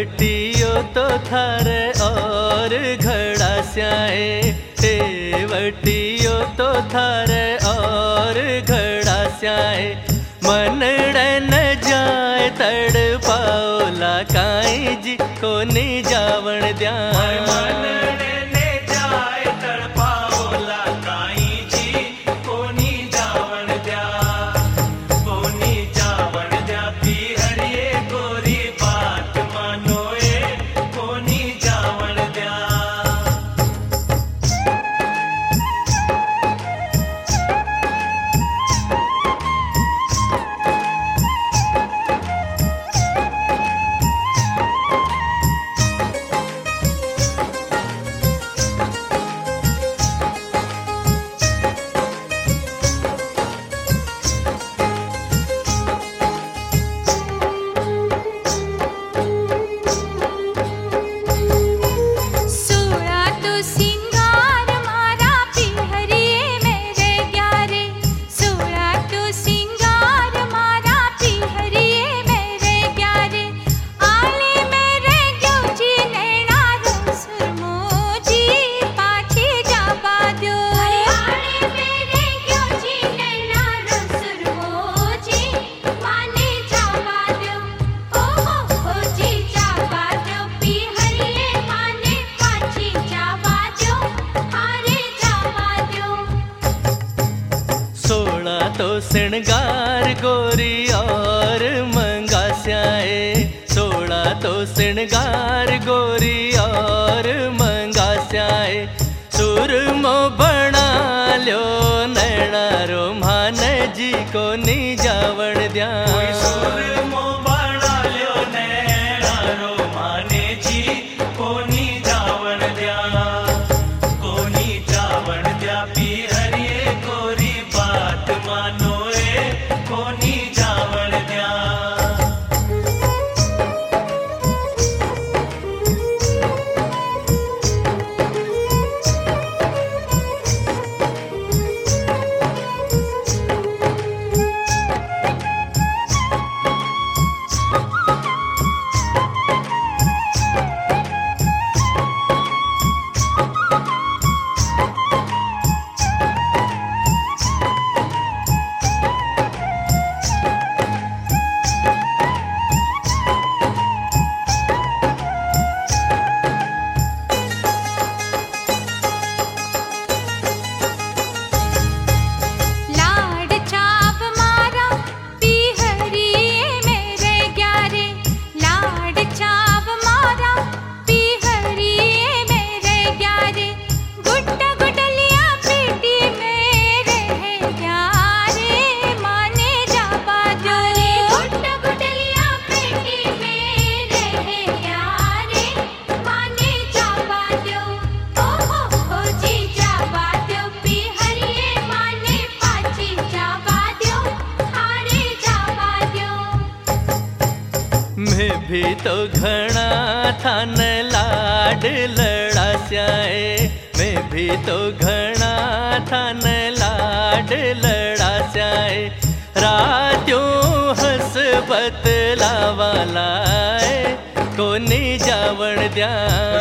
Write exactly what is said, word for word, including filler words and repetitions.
वटियो तो थारे और घड़ा स्याए, हे वटियो तो थारे और घड़ा स्याए। मनड़े न जाए तड़ पाओला काई जी कोनी जावण द्या। मनड़े न जाए तड़ पाओला काई जी कोनी जावण द्या, कोनी जावण द्या। पी हरिये गोरी बात मानो ए कोनी जावण द्या। तो श्रृंगार गोरी और मंगा स्याए, सोड़ा तो श्रृंगार गोरी और मंगा स्याए। सुरमो बना ल्यो नैना रो मान जी को नी जावण द्या। सुरमो बना ल्यो नैना रो माने जी कोनी जावण द्या, कोनी जावण द्या। पी हरिये गोरी बात मानो ए कोनी जावण द्या। मैं भी तो घना थान लाड लड़ा स्याए, मैं भी तो घना थान लाड लड़ा स्याए। रात्यों हंस बतलावा लाए कोनी जावण द्या।